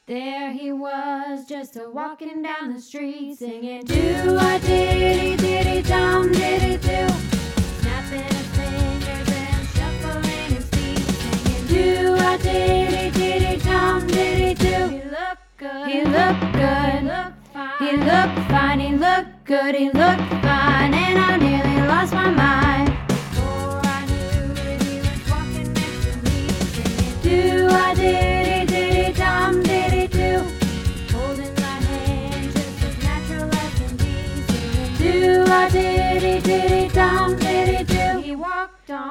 There he was, just a walking down the street, singing do-a-diddy-diddy-dum, diddy-do, snapping his fingers and shuffling his feet, singing do-a-diddy-diddy-dum, diddy-do. He looked good, he looked good, he looked fine, he looked good, he looked fine, and I nearly lost my mind. Before I knew it, he was walking next to me, singing do-a-diddy-diddy-dum, diddy-do, holding my hand just as natural as can be, singing do-a-diddy-diddy-dum, diddy-do. He walked on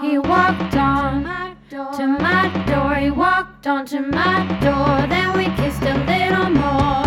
to my door, he walked on to my door, then we kissed a little more.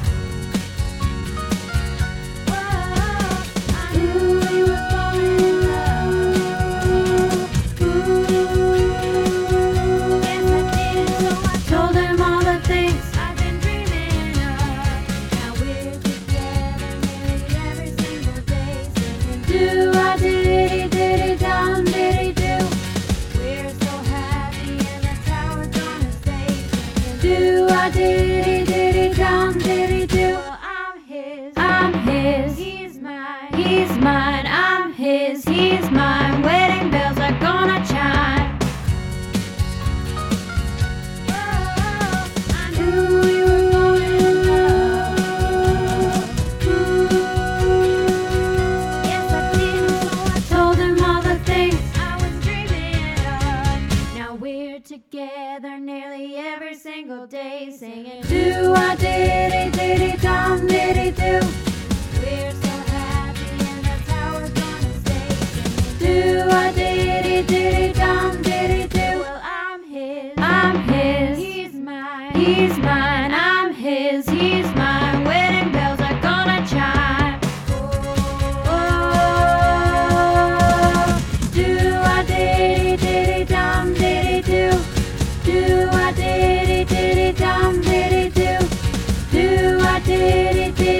Do-a-diddy-diddy-dum, diddy-do. We're so happy and that's how we're gonna stay. Do-a-diddy-diddy-dum, diddy-do. Well, I'm his, he's mine, I'm his, he's mine. Wedding bells are gonna chime. Whoa, I knew we were going in love. Yes, I did, so I told him all the things I was dreaming of. Now we're together nearly every single day, singing do-a-diddy-diddy-dum, diddy-do. We're so happy and that's how we're gonna stay, singing do-a-diddy-diddy-dum, diddy-do. Well, I'm his, he's mine, I'm his, he's mine. Wedding bells are gonna chime. Oh, do-a-diddy-diddy-dum, diddy-do. Do-a-diddy-diddy-dum, diddy-do. Do-a-diddy-diddy-dum.